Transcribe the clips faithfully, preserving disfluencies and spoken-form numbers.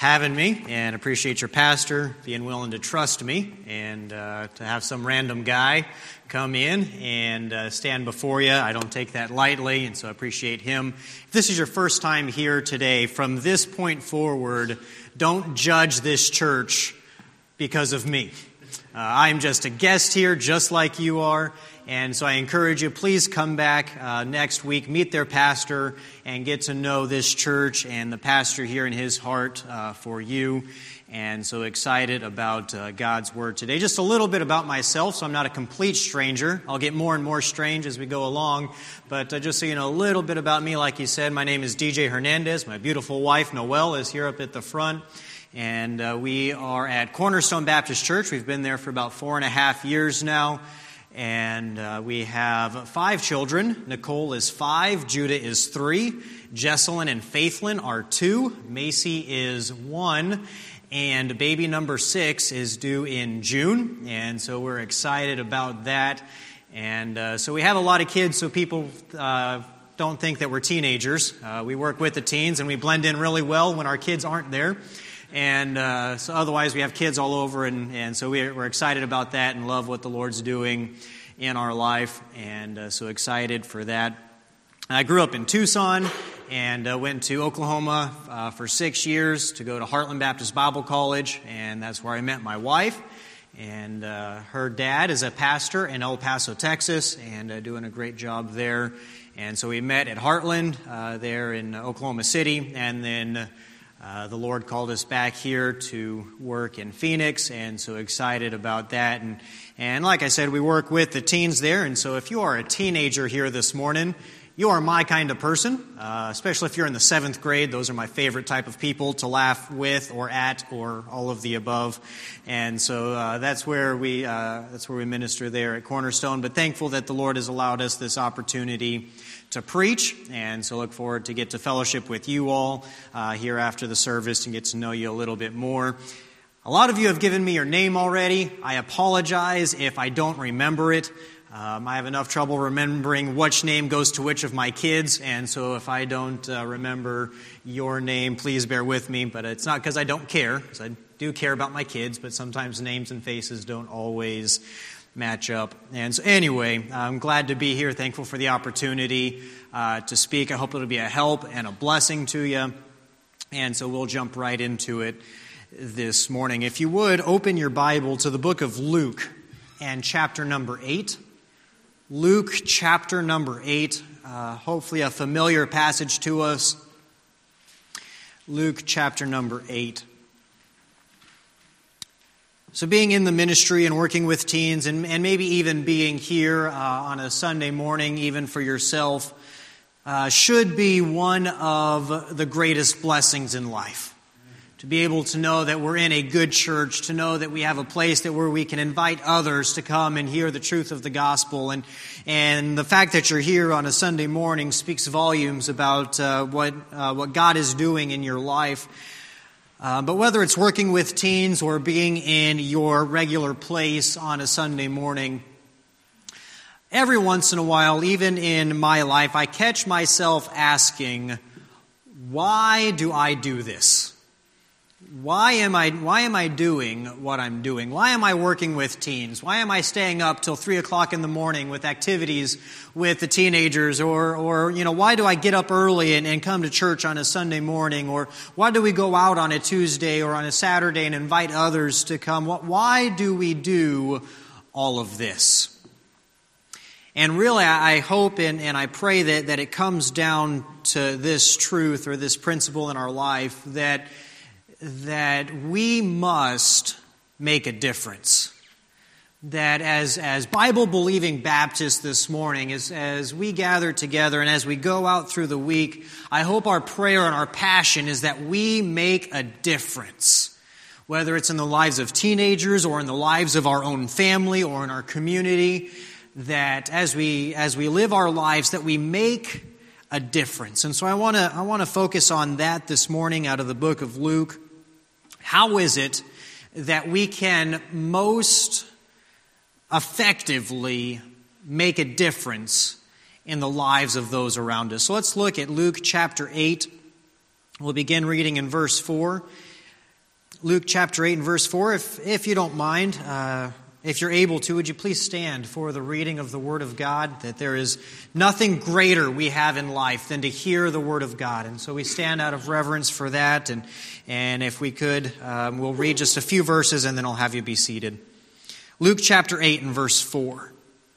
having me, and appreciate your pastor being willing to trust me and uh, to have some random guy come in and uh, stand before you. I don't take that lightly, and so I appreciate him. If this is your first time here today, from this point forward, don't judge this church because of me. Uh, I'm just a guest here, just like you are. And so I encourage you, please come back uh, next week, meet their pastor, and get to know this church and the pastor here in his heart uh, for you. And so excited about uh, God's Word today. Just a little bit about myself, so I'm not a complete stranger. I'll get more and more strange as we go along. But uh, just so you know a little bit about me, like you said, my name is D J Hernandez. My beautiful wife, Noelle, is here up at the front. And uh, we are at Cornerstone Baptist Church. We've been there for about four and a half years now. And uh, we have five children. Nicole is five, Judah is three, Jesselyn and Faithlyn are two, Macy is one, and baby number six is due in June. And so we're excited about that. And uh, so we have a lot of kids, so people uh, don't think that we're teenagers. Uh, we work with the teens, and we blend in really well when our kids aren't there. And uh, so otherwise, we have kids all over, and, and so we're, we're excited about that and love what the Lord's doing in our life, and uh, so excited for that. I grew up in Tucson and uh, went to Oklahoma uh, for six years to go to Heartland Baptist Bible College, and that's where I met my wife. And uh, her dad is a pastor in El Paso, Texas, and uh, doing a great job there. And so we met at Heartland uh, there in Oklahoma City, and then Uh, the Lord called us back here to work in Phoenix, and so excited about that. And, and like I said, we work with the teens there, and so if you are a teenager here this morning, you are my kind of person, uh, especially if you're in the seventh grade. Those are my favorite type of people to laugh with or at or all of the above. And so uh, that's where we uh, that's where we minister there at Cornerstone. But thankful that the Lord has allowed us this opportunity to preach, and so look forward to get to fellowship with you all uh, here after the service and get to know you a little bit more. A lot of you have given me your name already. I apologize if I don't remember it. Um, I have enough trouble remembering which name goes to which of my kids, and so if I don't uh, remember your name, please bear with me. But it's not because I don't care, because I do care about my kids, but sometimes names and faces don't always match up. And so anyway, I'm glad to be here, thankful for the opportunity uh, to speak. I hope it'll be a help and a blessing to you. And so we'll jump right into it this morning. If you would, open your Bible to the book of Luke and chapter number eight. Luke chapter number eight, uh, hopefully a familiar passage to us. Luke chapter number eight. So being in the ministry and working with teens, and, and maybe even being here uh, on a Sunday morning, even for yourself, uh, should be one of the greatest blessings in life. To be able to know that we're in a good church, to know that we have a place that where we can invite others to come and hear the truth of the gospel. And, and the fact that you're here on a Sunday morning speaks volumes about uh, what, uh, what God is doing in your life. Uh, but whether it's working with teens or being in your regular place on a Sunday morning, every once in a while, even in my life, I catch myself asking, why do I do this? Why am I why am I doing what I'm doing? Why am I working with teens? Why am I staying up till three o'clock in the morning with activities with the teenagers? Or, or you know, why do I get up early and, and come to church on a Sunday morning? Or why do we go out on a Tuesday or on a Saturday and invite others to come? Why do we do all of this? And really, I hope and, and I pray that, that it comes down to this truth or this principle in our life that that we must make a difference. That as, as Bible-believing Baptists this morning, as, as we gather together and as we go out through the week, I hope our prayer and our passion is that we make a difference. Whether it's in the lives of teenagers or in the lives of our own family or in our community, that as we, as we live our lives, that we make a difference. And so I want to I want to focus on that this morning out of the book of Luke. How is it that we can most effectively make a difference in the lives of those around us? So let's look at Luke chapter eight. We'll begin reading in verse four. Luke chapter eight and verse four. If, if you don't mind, uh, if you're able to, would you please stand for the reading of the Word of God? That there is nothing greater we have in life than to hear the Word of God. And so we stand out of reverence for that. And, and if we could, um, we'll read just a few verses and then I'll have you be seated. Luke chapter eight and verse four.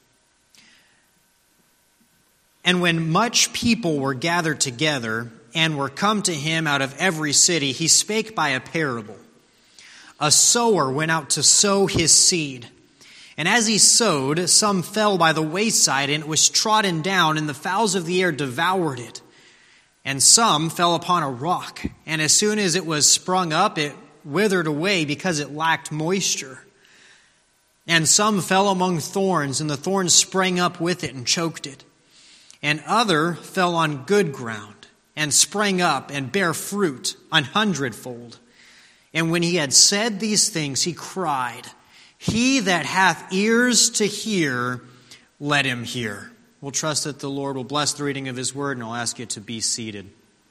And when much people were gathered together and were come to him out of every city, he spake by a parable. A sower went out to sow his seed. And as he sowed, some fell by the wayside, and it was trodden down, and the fowls of the air devoured it. And some fell upon a rock, and as soon as it was sprung up, it withered away because it lacked moisture. And some fell among thorns, and the thorns sprang up with it and choked it. And other fell on good ground, and sprang up and bare fruit an hundredfold. And when he had said these things, he cried, He that hath ears to hear, let him hear. We'll trust that the Lord will bless the reading of his word, and I'll ask you to be seated.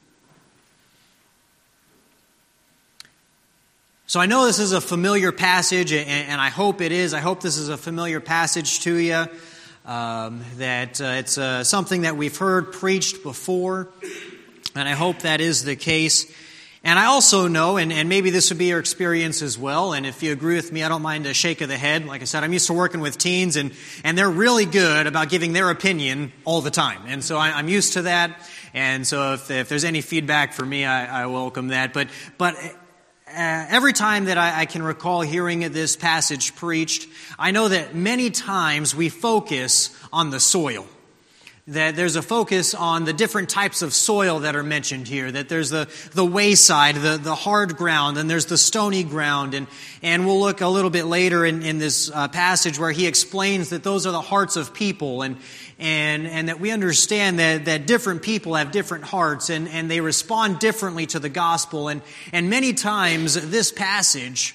So I know this is a familiar passage, and I hope it is. I hope this is a familiar passage to you, um, that uh, it's uh, something that we've heard preached before, and I hope that is the case. And I also know, and, and maybe this would be your experience as well, and if you agree with me, I don't mind a shake of the head. Like I said, I'm used to working with teens, and, and they're really good about giving their opinion all the time. And so I, I'm used to that, and so if, if there's any feedback for me, I, I welcome that. But but uh, every time that I, I can recall hearing this passage preached, I know that many times we focus on the soil. That there's a focus on the different types of soil that are mentioned here. That there's the, the wayside, the, the hard ground, and there's the stony ground. And, and we'll look a little bit later in, in this uh, passage where he explains that those are the hearts of people. And, and, and that we understand that, that different people have different hearts and, and they respond differently to the gospel. And, and many times this passage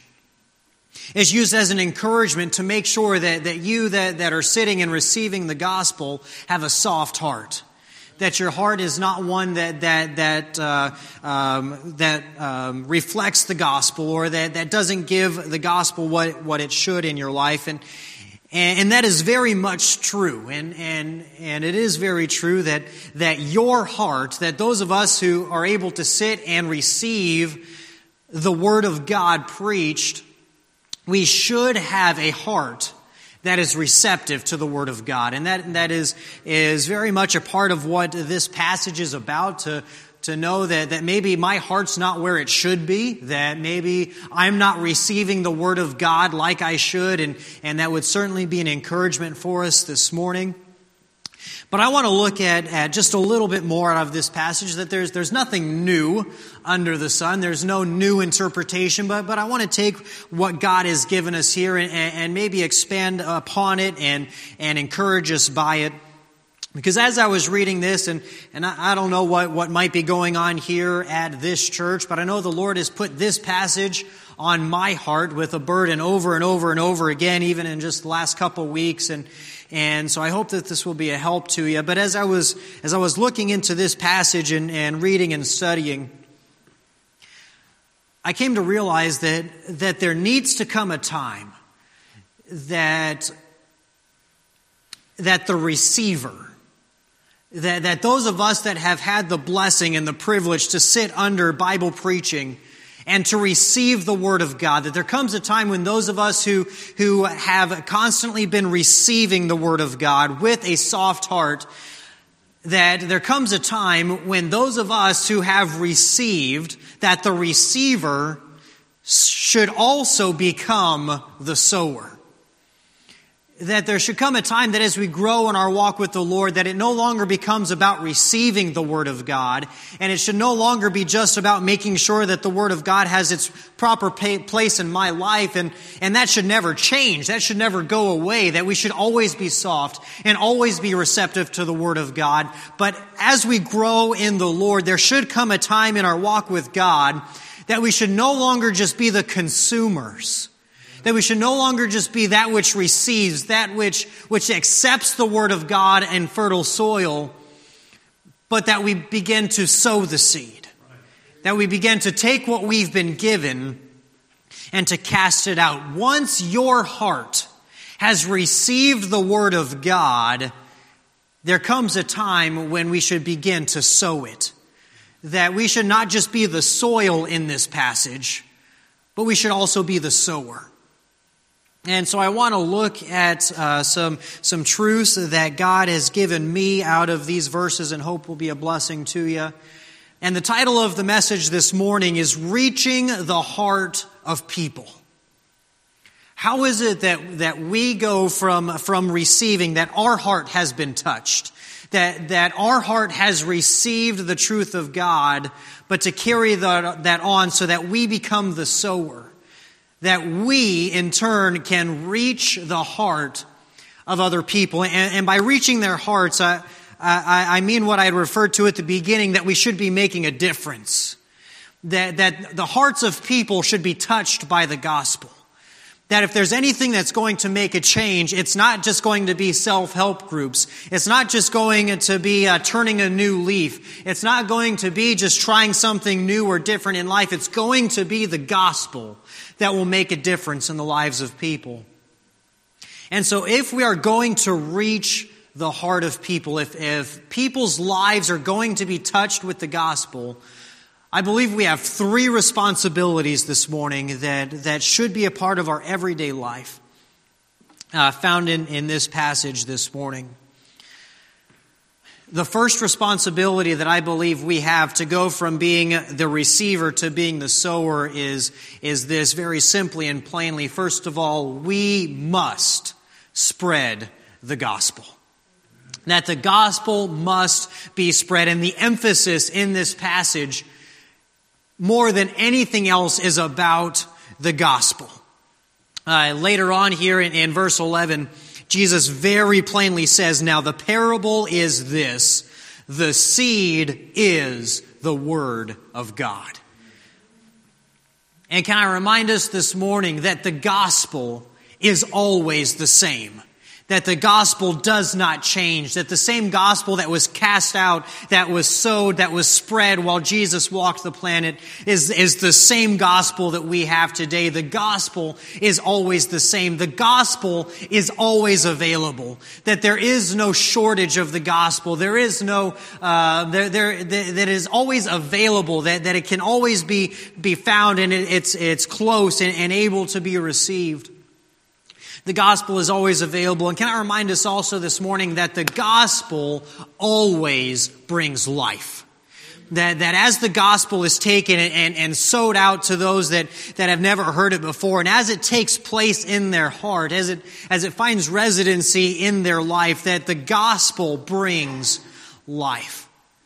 is used as an encouragement to make sure that, that you that, that are sitting and receiving the gospel have a soft heart. That your heart is not one that that that uh, um, that um, reflects the gospel, or that, that doesn't give the gospel what, what it should in your life. And, and and that is very much true. And and and it is very true that that your heart, that those of us who are able to sit and receive the Word of God preached, we should have a heart that is receptive to the Word of God. And that that is is very much a part of what this passage is about, to, to know that, that maybe my heart's not where it should be, that maybe I'm not receiving the Word of God like I should, and, and that would certainly be an encouragement for us this morning. But I want to look at, at just a little bit more out of this passage, that there's there's nothing new under the sun. There's no new interpretation, but, but I want to take what God has given us here and, and maybe expand upon it and, and encourage us by it. Because as I was reading this, and, and I, I don't know what, what might be going on here at this church, but I know the Lord has put this passage on my heart with a burden over and over and over again, even in just the last couple weeks. And And so I hope that this will be a help to you. But as I was as I was looking into this passage and, and reading and studying, I came to realize that that there needs to come a time that that the receiver, that, that those of us that have had the blessing and the privilege to sit under Bible preaching and to receive the Word of God, that there comes a time when those of us who, who have constantly been receiving the Word of God with a soft heart, that there comes a time when those of us who have received, that the receiver should also become the sower. That there should come a time that as we grow in our walk with the Lord, that it no longer becomes about receiving the Word of God, and it should no longer be just about making sure that the Word of God has its proper place in my life, and, and that should never change. That should never go away, that we should always be soft and always be receptive to the Word of God. But as we grow in the Lord, there should come a time in our walk with God that we should no longer just be the consumers. That we should no longer just be that which receives, that which, which accepts the Word of God in fertile soil, but that we begin to sow the seed. That we begin to take what we've been given and to cast it out. Once your heart has received the Word of God, there comes a time when we should begin to sow it. That we should not just be the soil in this passage, but we should also be the sower. And so I want to look at uh, some, some truths that God has given me out of these verses and hope will be a blessing to you. And the title of the message this morning is Reaching the Heart of People. How is it that, that we go from, from receiving, that our heart has been touched, that, that our heart has received the truth of God, but to carry the, that on so that we become the sower, that we in turn can reach the heart of other people. And, and by reaching their hearts, I, I, I mean what I referred to at the beginning, that we should be making a difference, that, that the hearts of people should be touched by the gospel. That if there's anything that's going to make a change, it's not just going to be self-help groups. It's not just going to be uh, turning a new leaf. It's not going to be just trying something new or different in life. It's going to be the gospel that will make a difference in the lives of people. And so if we are going to reach the heart of people, if, if people's lives are going to be touched with the gospel, I believe we have three responsibilities this morning that, that should be a part of our everyday life, uh, found in, in this passage this morning. The first responsibility that I believe we have to go from being the receiver to being the sower is, is this very simply and plainly. First of all, we must spread the gospel. That the gospel must be spread. And the emphasis in this passage, more than anything else, is about the gospel. Uh, later on here in, in verse eleven, Jesus very plainly says, now the parable is this, the seed is the word of God. And can I remind us this morning that the gospel is always the same. That the gospel does not change. That the same gospel that was cast out, that was sowed, that was spread while Jesus walked the planet is, is the same gospel that we have today. The gospel is always the same. The gospel is always available. That there is no shortage of the gospel. There is no, uh, there, there, that is always available. That, that it can always be, be found and it, it's, it's close and, and able to be received. The gospel is always available. And can I remind us also this morning that the gospel always brings life. That, that as the gospel is taken and, and, and sowed out to those that, that have never heard it before, and as it takes place in their heart, as it, as it finds residency in their life, that the gospel brings life.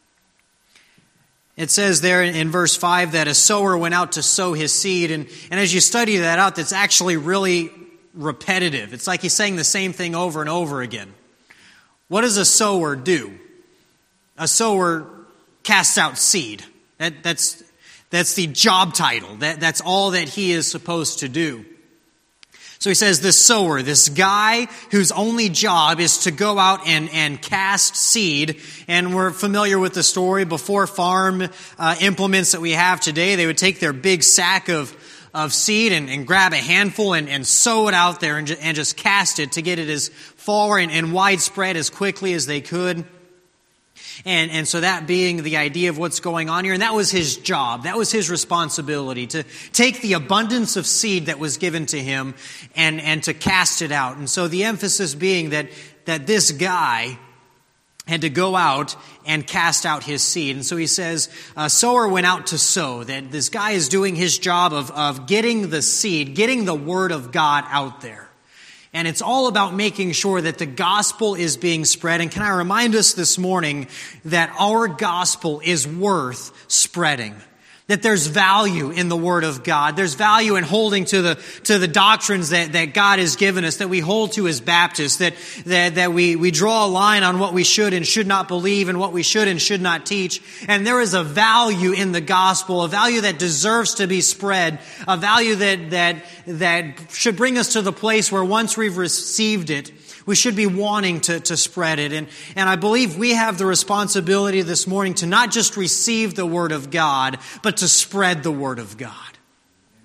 It says there in verse five that a sower went out to sow his seed. And, and as you study that out, that's actually really repetitive. It's like he's saying the same thing over and over again. What does a sower do? A sower casts out seed. That, that's, that's the job title. That, that's all that he is supposed to do. So he says this sower, this guy whose only job is to go out and, and cast seed. And we're familiar with the story. Before farm uh, implements that we have today, they would take their big sack of of seed and, and grab a handful and, and sow it out there and, ju- and just cast it to get it as far and, and widespread as quickly as they could. And, and so that being the idea of what's going on here. And that was his job. That was his responsibility, to take the abundance of seed that was given to him and, and to cast it out. And so the emphasis being that, that this guy had to go out and cast out his seed. And so he says, a sower went out to sow. That this guy is doing his job of, of getting the seed, getting the word of God out there. And it's all about making sure that the gospel is being spread. And can I remind us this morning that our gospel is worth spreading? That there's value in the Word of God. There's value in holding to the to the doctrines that, that God has given us, that we hold to as Baptists, that, that, that we, we draw a line on what we should and should not believe and what we should and should not teach. And there is a value in the gospel, a value that deserves to be spread, a value that that that should bring us to the place where once we've received it, we should be wanting to, to spread it. And, and I believe we have the responsibility this morning to not just receive the Word of God, but to spread the Word of God.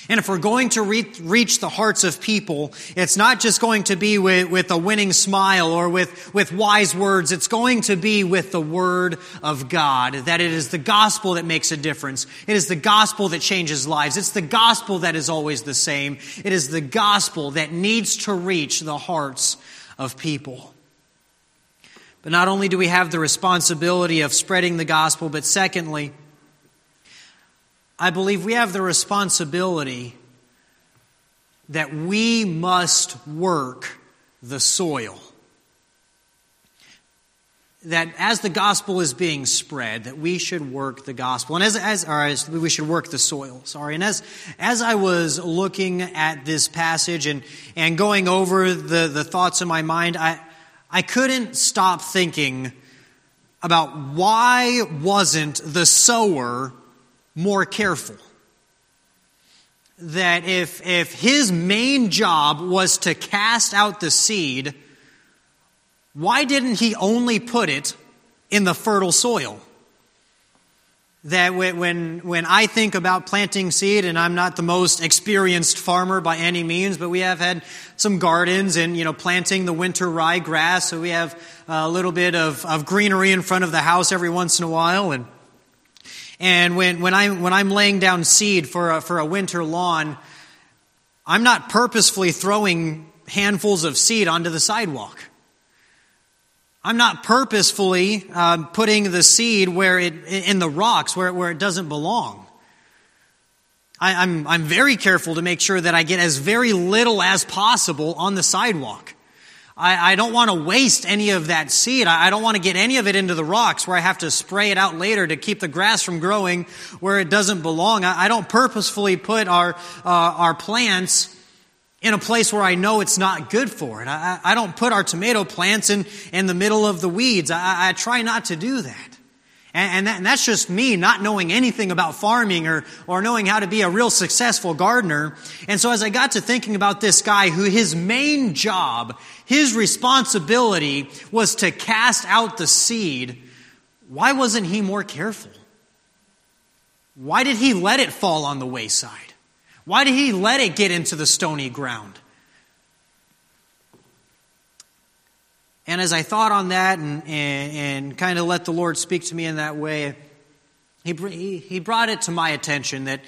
And if we're going to re- reach the hearts of people, it's not just going to be with, with a winning smile or with, with wise words. It's going to be with the Word of God, that it is the gospel that makes a difference. It is the gospel that changes lives. It's the gospel that is always the same. It is the gospel that needs to reach the hearts of people. But not only do we have the responsibility of spreading the gospel, but secondly, I believe we have the responsibility that we must work the soil. That as the gospel is being spread, that we should work the gospel. And as, as, or as we should work the soil, sorry. And as, as I was looking at this passage and, and going over the, the thoughts in my mind, I, I couldn't stop thinking about why wasn't the sower more careful. That if, if his main job was to cast out the seed, why didn't he only put it in the fertile soil? That when, when I think about planting seed, and I'm not the most experienced farmer by any means, but we have had some gardens and, you know, planting the winter ryegrass, so we have a little bit of, of greenery in front of the house every once in a while. And And when, when, I, when I'm laying down seed for a, for a winter lawn, I'm not purposefully throwing handfuls of seed onto the sidewalk. I'm not purposefully uh, putting the seed where it in the rocks where, where it doesn't belong. I, I'm, I'm very careful to make sure that I get as very little as possible on the sidewalk. I, I don't want to waste any of that seed. I, I don't want to get any of it into the rocks where I have to spray it out later to keep the grass from growing where it doesn't belong. I, I don't purposefully put our uh, our plants in a place where I know it's not good for it. I, I don't put our tomato plants in, in the middle of the weeds. I, I try not to do that. And, and, that, and that's just me not knowing anything about farming or, or knowing how to be a real successful gardener. And so as I got to thinking about this guy who his main job, his responsibility was to cast out the seed, why wasn't he more careful? Why did he let it fall on the wayside? Why did he let it get into the stony ground? And as I thought on that and, and, and kind of let the Lord speak to me in that way, he, he, he brought it to my attention that,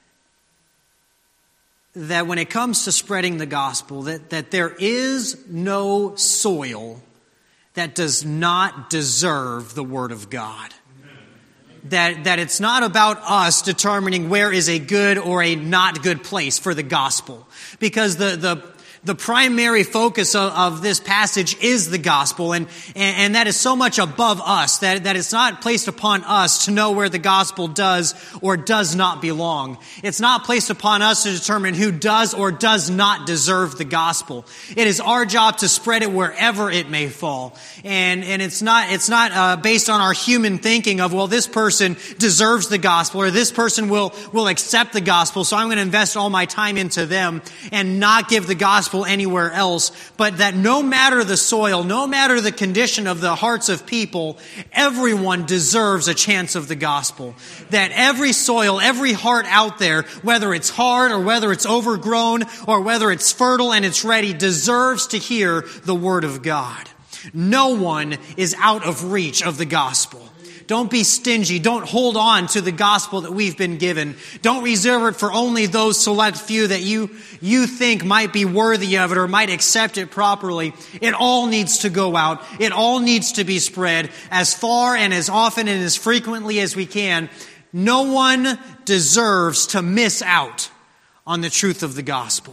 that when it comes to spreading the gospel, that, that there is no soil that does not deserve the Word of God. That, that it's not about us determining where is a good or a not good place for the gospel. Because the, the, the primary focus of, of this passage is the gospel, and, and, and that is so much above us that, that it's not placed upon us to know where the gospel does or does not belong. It's not placed upon us to determine who does or does not deserve the gospel. It is our job to spread it wherever it may fall. And, and it's not, it's not uh, based on our human thinking of, well, this person deserves the gospel or this person will, will accept the gospel, so I'm going to invest all my time into them and not give the gospel anywhere else. But that no matter the soil, no matter the condition of the hearts of people, everyone deserves a chance of the gospel. That every soil, every heart out there, whether it's hard or whether it's overgrown or whether it's fertile and it's ready, deserves to hear the Word of God. No one is out of reach of the gospel. Don't be stingy. Don't hold on to the gospel that we've been given. Don't reserve it for only those select few that you, you think might be worthy of it or might accept it properly. It all needs to go out. It all needs to be spread as far and as often and as frequently as we can. No one deserves to miss out on the truth of the gospel.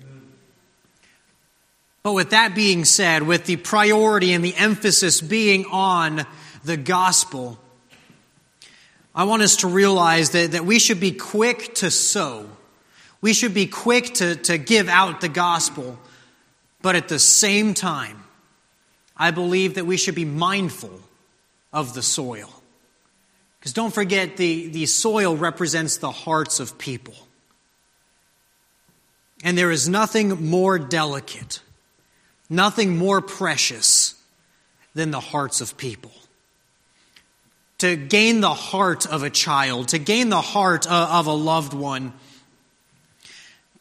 But with that being said, with the priority and the emphasis being on the gospel, I want us to realize that, that we should be quick to sow. We should be quick to, to give out the gospel. But at the same time, I believe that we should be mindful of the soil. Because don't forget, the, the soil represents the hearts of people. And there is nothing more delicate, nothing more precious than the hearts of people. To gain the heart of a child, to gain the heart of a loved one,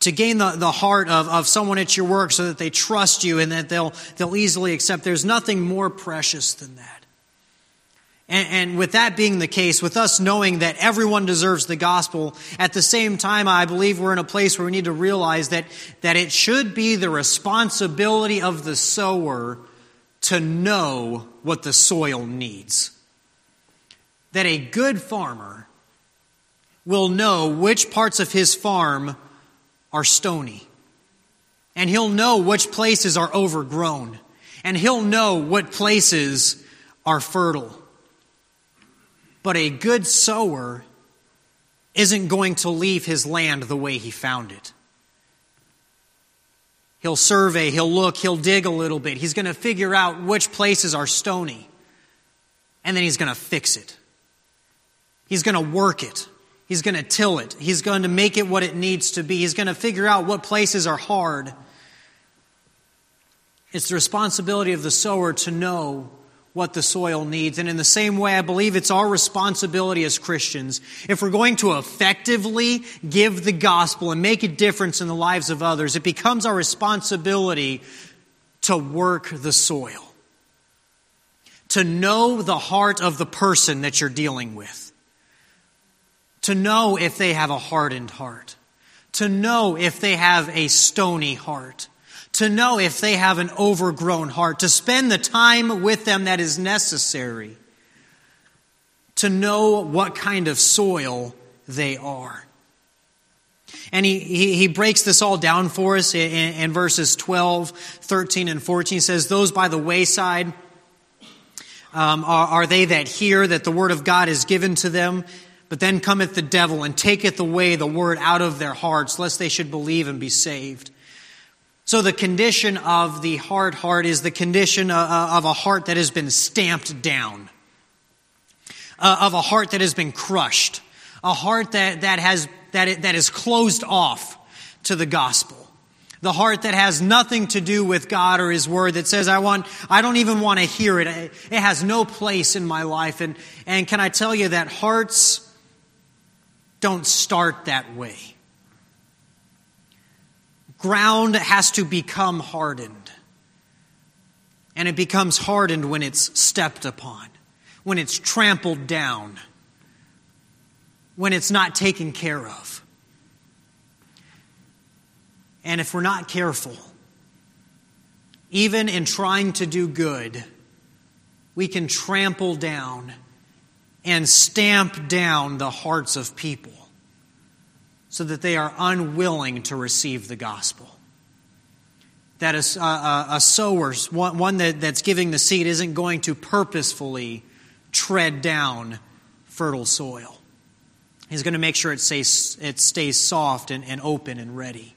to gain the, the heart of, of someone at your work so that they trust you and that they'll, they'll easily accept. There's nothing more precious than that. And, and with that being the case, with us knowing that everyone deserves the gospel, at the same time, I believe we're in a place where we need to realize that, that it should be the responsibility of the sower to know what the soil needs. That a good farmer will know which parts of his farm are stony. And he'll know which places are overgrown. And he'll know what places are fertile. But a good sower isn't going to leave his land the way he found it. He'll survey, he'll look, he'll dig a little bit. He's going to figure out which places are stony. And then he's going to fix it. He's going to work it. He's going to till it. He's going to make it what it needs to be. He's going to figure out what places are hard. It's the responsibility of the sower to know what the soil needs. And in the same way, I believe it's our responsibility as Christians, if we're going to effectively give the gospel and make a difference in the lives of others, it becomes our responsibility to work the soil. To know the heart of the person that you're dealing with. To know if they have a hardened heart. To know if they have a stony heart. To know if they have an overgrown heart. To spend the time with them that is necessary. To know what kind of soil they are. And he, he, he breaks this all down for us in, in verses twelve, thirteen, and fourteen. He says, those by the wayside um, are, are they that hear that the word of God is given to them. But then cometh the devil and taketh away the word out of their hearts, lest they should believe and be saved. So the condition of the hard heart is the condition of a heart that has been stamped down. Uh, of a heart that has been crushed. A heart that, that, has, that, it, that is closed off to the gospel. The heart that has nothing to do with God or His Word, that says, I want, I don't even want to hear it. It has no place in my life. And, and can I tell you that hearts don't start that way. Ground has to become hardened. And it becomes hardened when it's stepped upon, when it's trampled down, when it's not taken care of. And if we're not careful, even in trying to do good, we can trample down and stamp down the hearts of people so that they are unwilling to receive the gospel. That a, a, a sower, one, one that, that's giving the seed, isn't going to purposefully tread down fertile soil. He's going to make sure it stays, it stays soft and, and open and ready.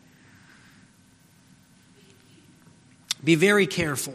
Be very careful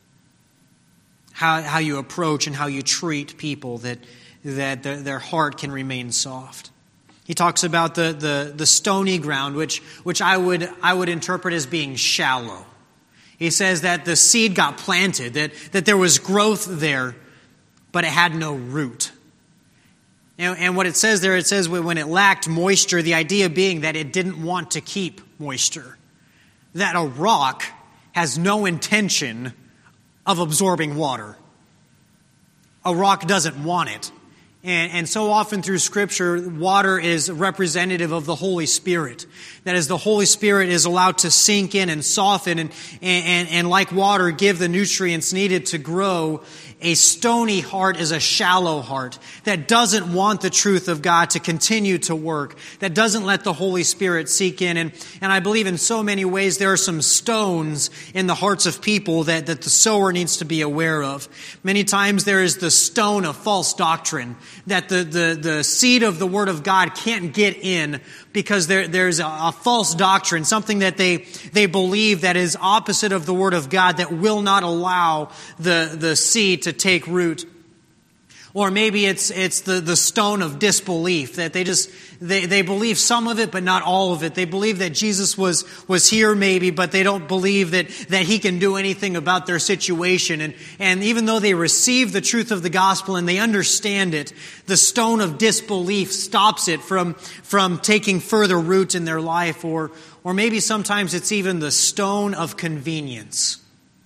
how, how you approach and how you treat people, that, that their, their heart can remain soft. He talks about the, the, the stony ground, which, which I would, I would interpret as being shallow. He says that the seed got planted, that, that there was growth there, but it had no root. And, and what it says there, it says when it lacked moisture, the idea being that it didn't want to keep moisture. That a rock has no intention of absorbing water. A rock doesn't want it. And, and so often through Scripture, water is representative of the Holy Spirit. That is, the Holy Spirit is allowed to sink in and soften and, and, and like water, give the nutrients needed to grow. A stony heart is a shallow heart that doesn't want the truth of God to continue to work, that doesn't let the Holy Spirit seek in. And, and I believe in so many ways there are some stones in the hearts of people that, that the sower needs to be aware of. Many times there is the stone of false doctrine that the, the, the seed of the Word of God can't get in because there, there's a, a false doctrine, something that they, they believe that is opposite of the Word of God that will not allow the, the seed to take root. Or maybe it's it's the, the stone of disbelief, that they just they, they believe some of it but not all of it. They believe that Jesus was was here maybe, but they don't believe that, that he can do anything about their situation. And, and even though they receive the truth of the gospel and they understand it, the stone of disbelief stops it from, from taking further root in their life. Or or maybe sometimes it's even the stone of convenience.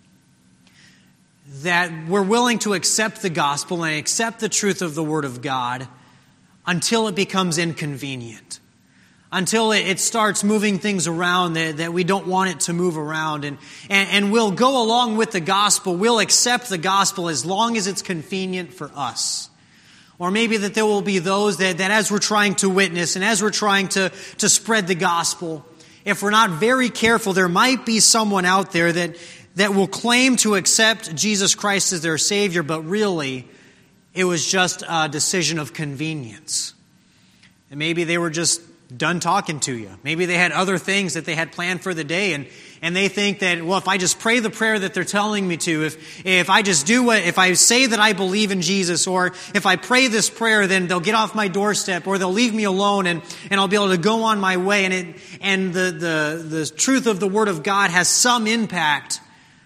That we're willing to accept the gospel and accept the truth of the Word of God until it becomes inconvenient. Until it, it starts moving things around that, that we don't want it to move around. And, and, and we'll go along with the gospel. We'll accept the gospel as long as it's convenient for us. Or maybe that there will be those that, that as we're trying to witness and as we're trying to, to spread the gospel, if we're not very careful, there might be someone out there that that will claim to accept Jesus Christ as their Savior, but really it was just a decision of convenience. And maybe they were just done talking to you. Maybe they had other things that they had planned for the day, and, and they think that, well, if I just pray the prayer that they're telling me to, if, if I just do what, if I say that I believe in Jesus, or if I pray this prayer, then they'll get off my doorstep, or they'll leave me alone, and, and I'll be able to go on my way. And it, and the, the, the truth of the Word of God has some impact,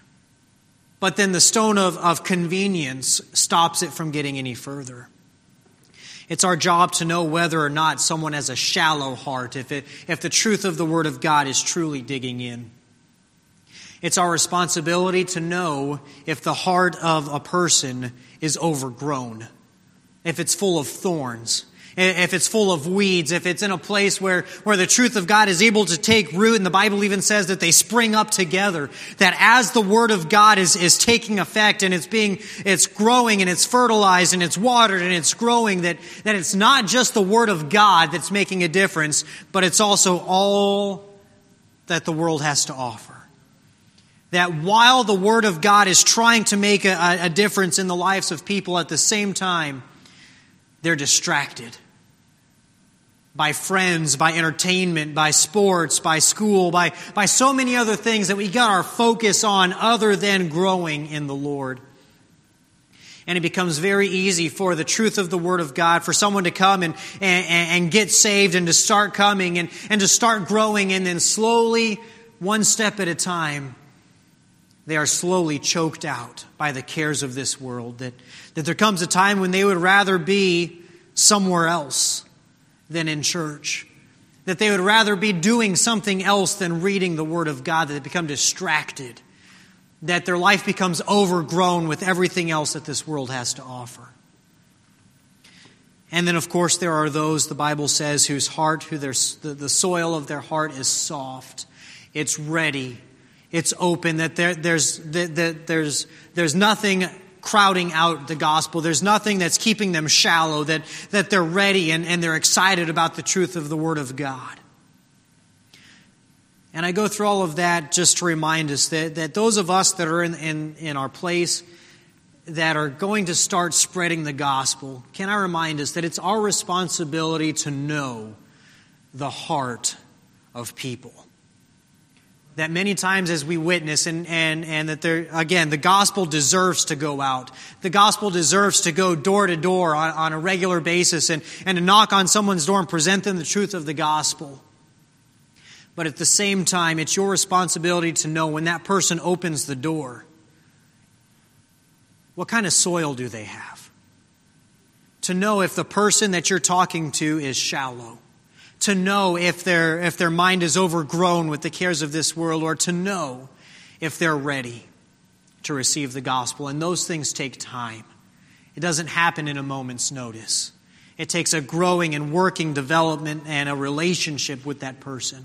but then the stone of, of convenience stops it from getting any further. It's our job to know whether or not someone has a shallow heart, if it, if the truth of the Word of God is truly digging in. It's our responsibility to know if the heart of a person is overgrown, if it's full of thorns, if it's full of weeds, if it's in a place where, where the truth of God is able to take root, and the Bible even says that they spring up together, that as the Word of God is, is taking effect and it's being, it's growing and it's fertilized and it's watered and it's growing, that, that it's not just the Word of God that's making a difference, but it's also all that the world has to offer. That while the Word of God is trying to make a, a difference in the lives of people, at the same time, they're distracted by friends, by entertainment, by sports, by school, by, by so many other things that we got our focus on other than growing in the Lord. And it becomes very easy for the truth of the Word of God, for someone to come and, and, and get saved and to start coming and, and to start growing, and then slowly, one step at a time, they are slowly choked out by the cares of this world. That, that there comes a time when they would rather be somewhere else than in church. That they would rather be doing something else than reading the Word of God. That they become distracted. That their life becomes overgrown with everything else that this world has to offer. And then, of course, there are those, the Bible says, whose heart, who their, the, the soil of their heart is soft. It's ready. It's open. That there, there's, that, that there's, there's nothing crowding out the gospel. There's nothing that's keeping them shallow, that, that they're ready and, and they're excited about the truth of the Word of God. And I go through all of that just to remind us that, that those of us that are in, in, in our place that are going to start spreading the gospel, can I remind us that it's our responsibility to know the heart of people. That many times as we witness, and, and, and that there, again, the gospel deserves to go out. The gospel deserves to go door to door on, on a regular basis and, and to knock on someone's door and present them the truth of the gospel. But at the same time, it's your responsibility to know when that person opens the door, what kind of soil do they have? To know if the person that you're talking to is shallow. To know if their if their mind is overgrown with the cares of this world, or to know if they're ready to receive the gospel. And those things take time. It doesn't happen in a moment's notice. It takes a growing and working development and a relationship with that person.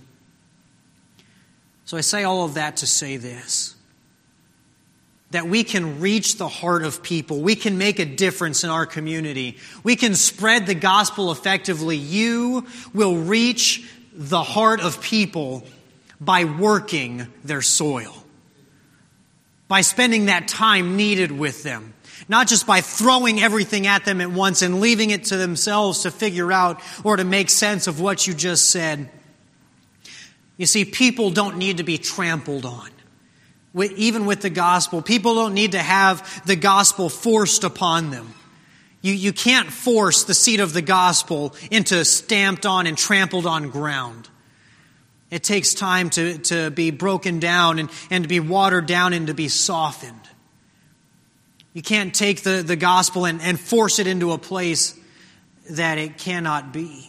So I say all of that to say this: that we can reach the heart of people. We can make a difference in our community. We can spread the gospel effectively. You will reach the heart of people by working their soil. By spending that time needed with them. Not just by throwing everything at them at once and leaving it to themselves to figure out or to make sense of what you just said. You see, people don't need to be trampled on. Even with the gospel, people don't need to have the gospel forced upon them. You, you can't force the seed of the gospel into stamped on and trampled on ground. It takes time to, to be broken down and, and to be watered down and to be softened. You can't take the, the gospel and, and force it into a place that it cannot be.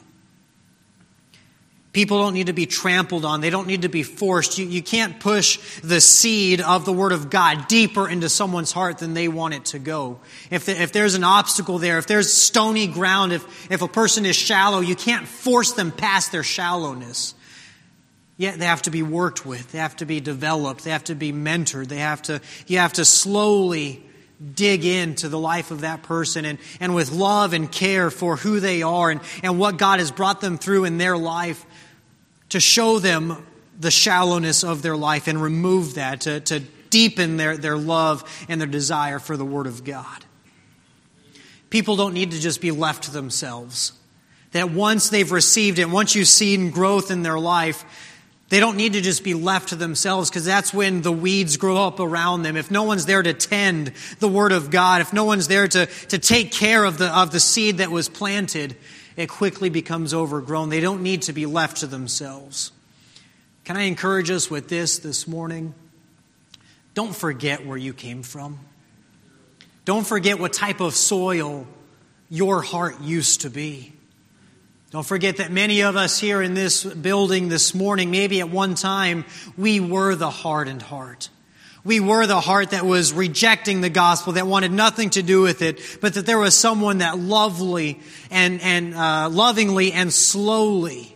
People don't need to be trampled on. They don't need to be forced. You, you can't push the seed of the Word of God deeper into someone's heart than they want it to go. If, the, if there's an obstacle there, if there's stony ground, if, if a person is shallow, you can't force them past their shallowness. Yet they have to be worked with. They have to be developed. They have to be mentored. They have to. You have to slowly dig into the life of that person and, and with love and care for who they are and, and what God has brought them through in their life, to show them the shallowness of their life and remove that, to, to deepen their, their love and their desire for the Word of God. People don't need to just be left to themselves. That once they've received it, once you've seen growth in their life, they don't need to just be left to themselves, because that's when the weeds grow up around them. If no one's there to tend the Word of God, if no one's there to, to take care of the, of the seed that was planted, it quickly becomes overgrown. They don't need to be left to themselves. Can I encourage us with this this morning? Don't forget where you came from. Don't forget what type of soil your heart used to be. Don't forget that many of us here in this building this morning, maybe at one time, we were the hardened heart. We were the heart that was rejecting the gospel, that wanted nothing to do with it, but that there was someone that lovely and, and uh, lovingly and slowly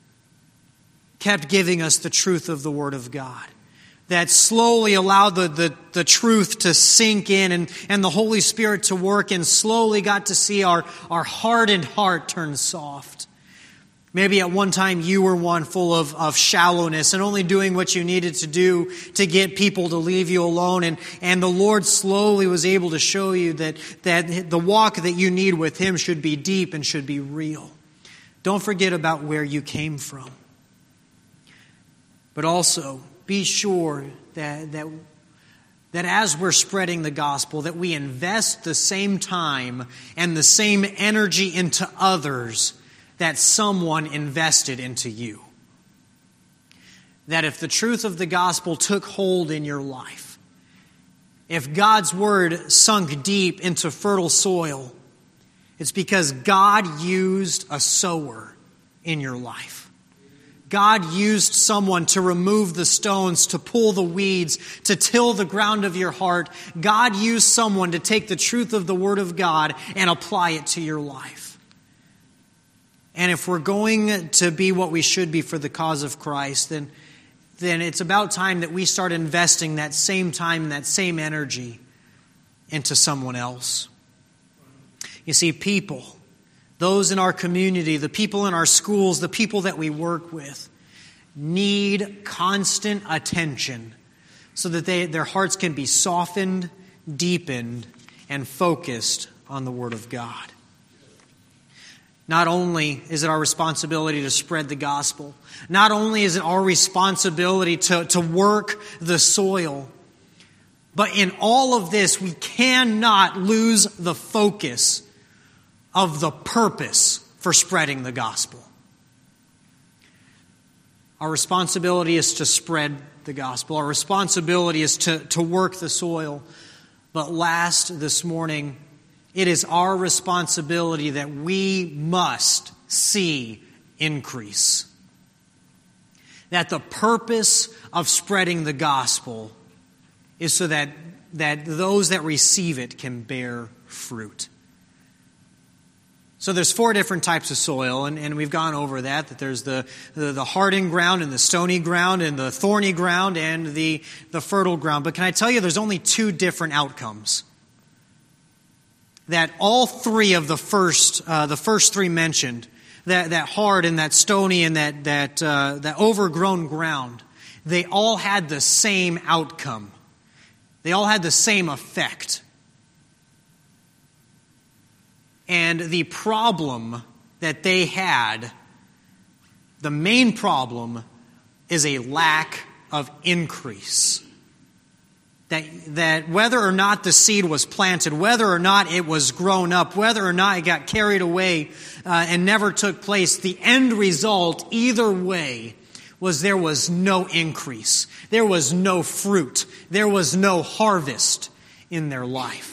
kept giving us the truth of the Word of God. That slowly allowed the, the, the truth to sink in and, and the Holy Spirit to work, and slowly got to see our, our hardened heart turn soft. Maybe at one time you were one full of, of shallowness and only doing what you needed to do to get people to leave you alone. And, and the Lord slowly was able to show you that, that the walk that you need with Him should be deep and should be real. Don't forget about where you came from. But also, be sure that, that, that as we're spreading the gospel, that we invest the same time and the same energy into others that someone invested into you. That if the truth of the gospel took hold in your life, if God's word sunk deep into fertile soil, it's because God used a sower in your life. God used someone to remove the stones, to pull the weeds, to till the ground of your heart. God used someone to take the truth of the Word of God and apply it to your life. And if we're going to be what we should be for the cause of Christ, then, then it's about time that we start investing that same time and that same energy into someone else. You see, people, those in our community, the people in our schools, the people that we work with, need constant attention so that they, their hearts can be softened, deepened, and focused on the Word of God. Not only is it our responsibility to spread the gospel, not only is it our responsibility to, to work the soil, but in all of this, we cannot lose the focus of the purpose for spreading the gospel. Our responsibility is to spread the gospel. Our responsibility is to, to work the soil. But last this morning, it is our responsibility that we must see increase. That the purpose of spreading the gospel is so that, that those that receive it can bear fruit. So there's four different types of soil, and, and we've gone over that, that there's the, the, the hardened ground and the stony ground and the thorny ground and the, the fertile ground. But can I tell you, there's only two different outcomes. That all three of the first, uh, the first three mentioned, that, that hard and that stony and that, that, uh, that overgrown ground, they all had the same outcome. They all had the same effect. And the problem that they had, the main problem, is a lack of increase. That, that whether or not the seed was planted, whether or not it was grown up, whether or not it got carried away uh, and never took place, the end result, either way, was there was no increase. There was no fruit. There was no harvest in their life.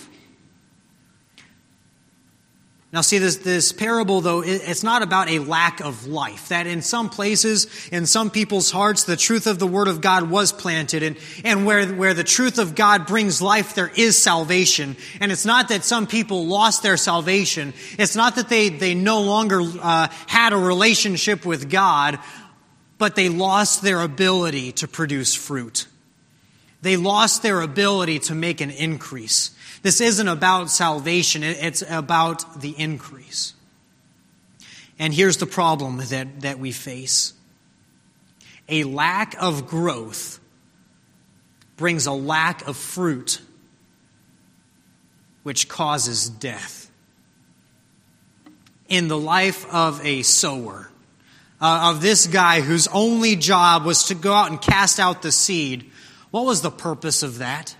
Now see, this, this parable, though, it's not about a lack of life. That in some places, in some people's hearts, the truth of the Word of God was planted. And, and where, where the truth of God brings life, there is salvation. And it's not that some people lost their salvation. It's not that they, they no longer uh, had a relationship with God, but they lost their ability to produce fruit. They lost their ability to make an increase. This isn't about salvation, it's about the increase. And here's the problem that, that we face. A lack of growth brings a lack of fruit, which causes death. In the life of a sower, uh, of this guy whose only job was to go out and cast out the seed, what was the purpose of that?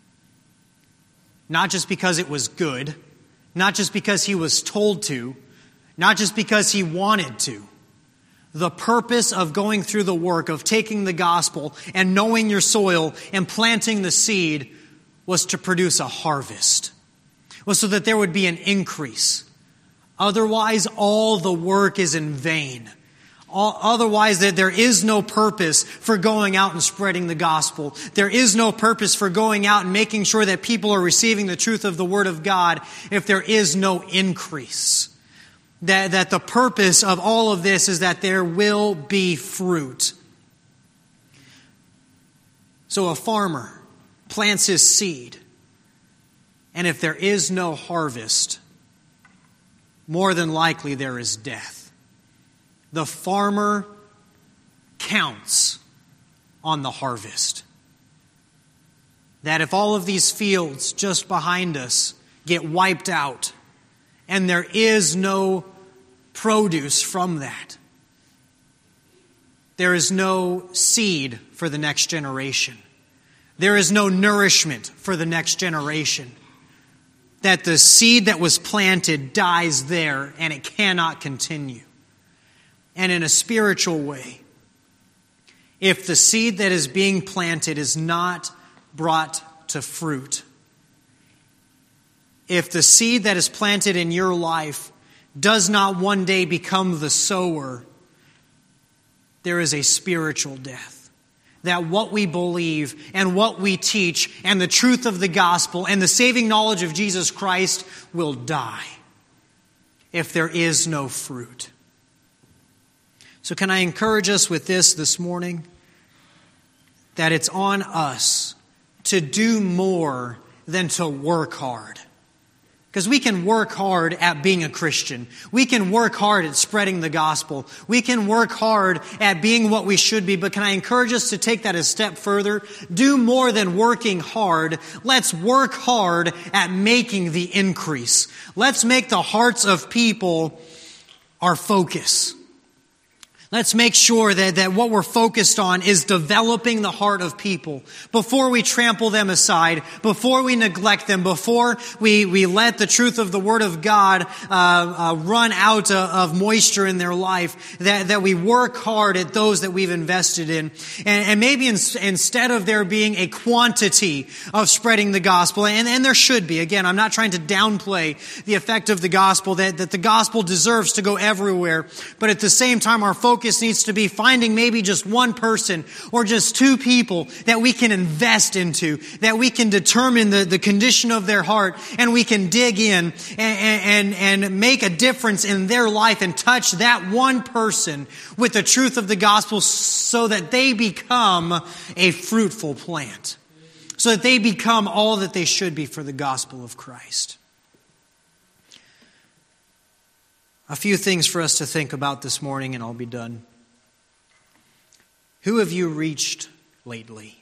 Not just because it was good, not just because he was told to, not just because he wanted to. The purpose of going through the work of taking the gospel and knowing your soil and planting the seed was to produce a harvest. Was so that there would be an increase. Otherwise, all the work is in vain. Otherwise, there is no purpose for going out and spreading the gospel. There is no purpose for going out and making sure that people are receiving the truth of the Word of God if there is no increase. That, that the purpose of all of this is that there will be fruit. So a farmer plants his seed, and if there is no harvest, more than likely there is death. The farmer counts on the harvest. That if all of these fields just behind us get wiped out and there is no produce from that, there is no seed for the next generation. There is no nourishment for the next generation. That the seed that was planted dies there and it cannot continue. And in a spiritual way, if the seed that is being planted is not brought to fruit, if the seed that is planted in your life does not one day become the sower, there is a spiritual death. That what we believe and what we teach and the truth of the gospel and the saving knowledge of Jesus Christ will die if there is no fruit. So can I encourage us with this this morning? That it's on us to do more than to work hard. Because we can work hard at being a Christian. We can work hard at spreading the gospel. We can work hard at being what we should be. But can I encourage us to take that a step further? Do more than working hard. Let's work hard at making the increase. Let's make the hearts of people our focus. Let's make sure that, that what we're focused on is developing the heart of people before we trample them aside, before we neglect them, before we, we let the truth of the Word of God uh, uh, run out of, of moisture in their life, that, that we work hard at those that we've invested in. And, and maybe in, instead of there being a quantity of spreading the gospel, and, and there should be, again, I'm not trying to downplay the effect of the gospel, that, that the gospel deserves to go everywhere, but at the same time our focus Focus needs to be finding maybe just one person or just two people that we can invest into, that we can determine the, the condition of their heart, and we can dig in and, and, and make a difference in their life and touch that one person with the truth of the gospel so that they become a fruitful plant, so that they become all that they should be for the gospel of Christ. A few things for us to think about this morning, and I'll be done. Who have you reached lately?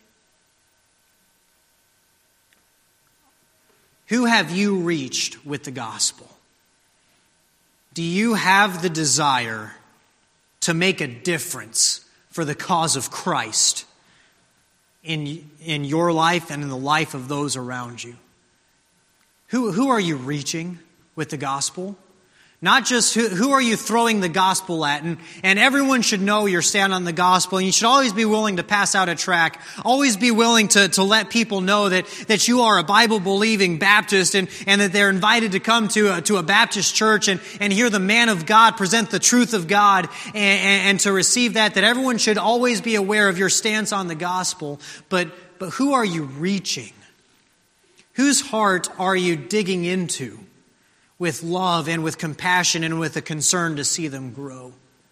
Who have you reached with the gospel? Do you have the desire to make a difference for the cause of Christ in, in your life and in the life of those around you? Who, who are you reaching with the gospel? Not just who, who are you throwing the gospel at? And, and everyone should know your stand on the gospel. And you should always be willing to pass out a tract. Always be willing to, to let people know that, that you are a Bible-believing Baptist and, and that they're invited to come to a, to a Baptist church and, and hear the man of God present the truth of God and, and, and to receive that. That everyone should always be aware of your stance on the gospel. But, but who are you reaching? Whose heart are you digging into with love and with compassion and with a concern to see them grow?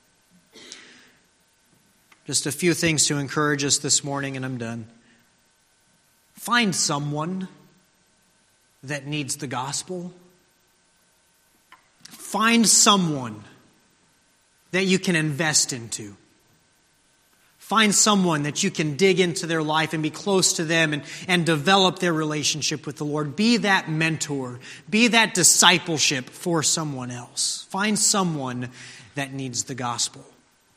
Just a few things to encourage us this morning, and I'm done. Find someone that needs the gospel. Find someone that you can invest into. Find someone that you can dig into their life and be close to them and, and develop their relationship with the Lord. Be that mentor. Be that discipleship for someone else. Find someone that needs the gospel.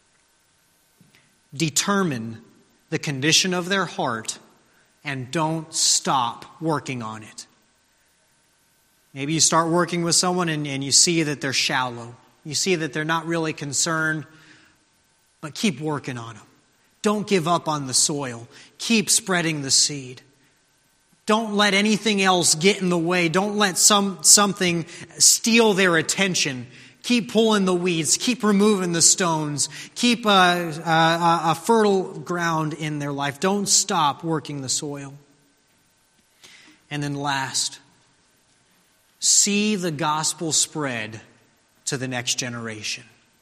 Determine the condition of their heart and don't stop working on it. Maybe you start working with someone and, and you see that they're shallow. You see that they're not really concerned, but keep working on them. Don't give up on the soil. Keep spreading the seed. Don't let anything else get in the way. Don't let some something steal their attention. Keep pulling the weeds. Keep removing the stones. Keep a, a, a fertile ground in their life. Don't stop working the soil. And then last, see the gospel spread to the next generation.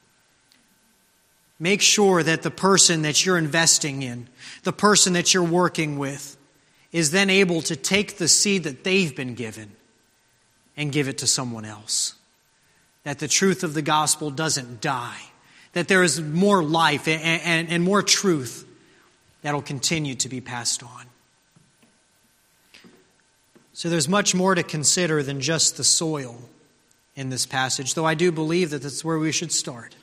Make sure that the person that you're investing in, the person that you're working with, is then able to take the seed that they've been given and give it to someone else. That the truth of the gospel doesn't die. That there is more life and, and, and more truth that will continue to be passed on. So there's much more to consider than just the soil in this passage, though I do believe that that's where we should start.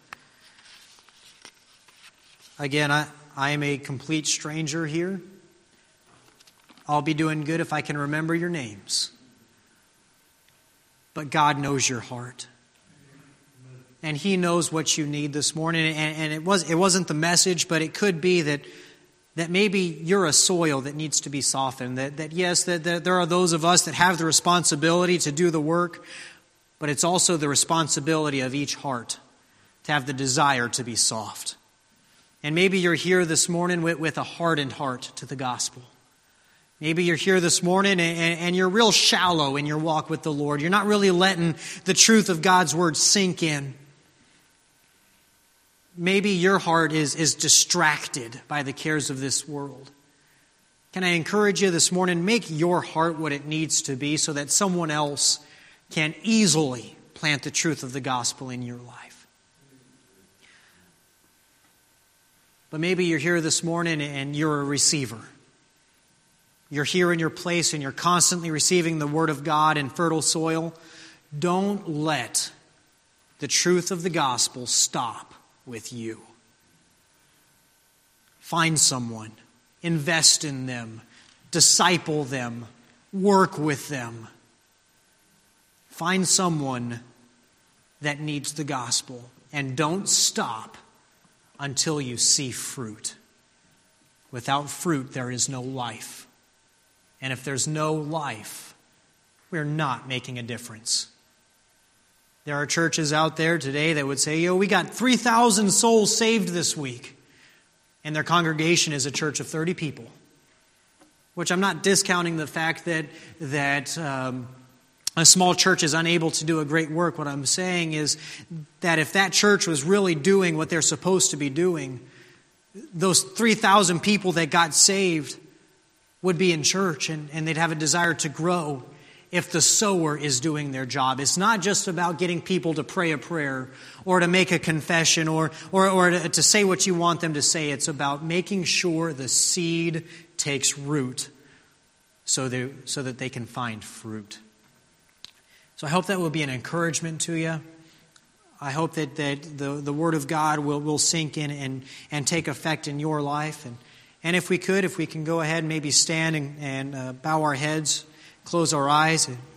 Again, I, I am a complete stranger here. I'll be doing good if I can remember your names. But God knows your heart. And He knows what you need this morning. And, and it, was, it wasn't the message, but it could be that, that maybe you're a soil that needs to be softened. That, that yes, that, that there are those of us that have the responsibility to do the work, but it's also the responsibility of each heart to have the desire to be soft. And maybe you're here this morning with, with a hardened heart to the gospel. Maybe you're here this morning and, and you're real shallow in your walk with the Lord. You're not really letting the truth of God's word sink in. Maybe your heart is, is distracted by the cares of this world. Can I encourage you this morning, make your heart what it needs to be so that someone else can easily plant the truth of the gospel in your life. But maybe you're here this morning and you're a receiver. You're here in your place and you're constantly receiving the Word of God in fertile soil. Don't let the truth of the gospel stop with you. Find someone, invest in them, disciple them, work with them. Find someone that needs the gospel and don't stop until you see fruit. Without fruit, there is no life. And if there's no life, we're not making a difference. There are churches out there today that would say, yo, we got three thousand souls saved this week. And their congregation is a church of thirty people. Which I'm not discounting the fact that, that um, a small church is unable to do a great work. What I'm saying is that if that church was really doing what they're supposed to be doing, those three thousand people that got saved would be in church and, and they'd have a desire to grow if the sower is doing their job. It's not just about getting people to pray a prayer or to make a confession or, or, or to, to say what you want them to say. It's about making sure the seed takes root so, they, so that they can find fruit. So I hope that will be an encouragement to you. I hope that, that the, the Word of God will, will sink in and, and take effect in your life. And, And if we could, if we can go ahead and maybe stand and, and uh, bow our heads, close our eyes,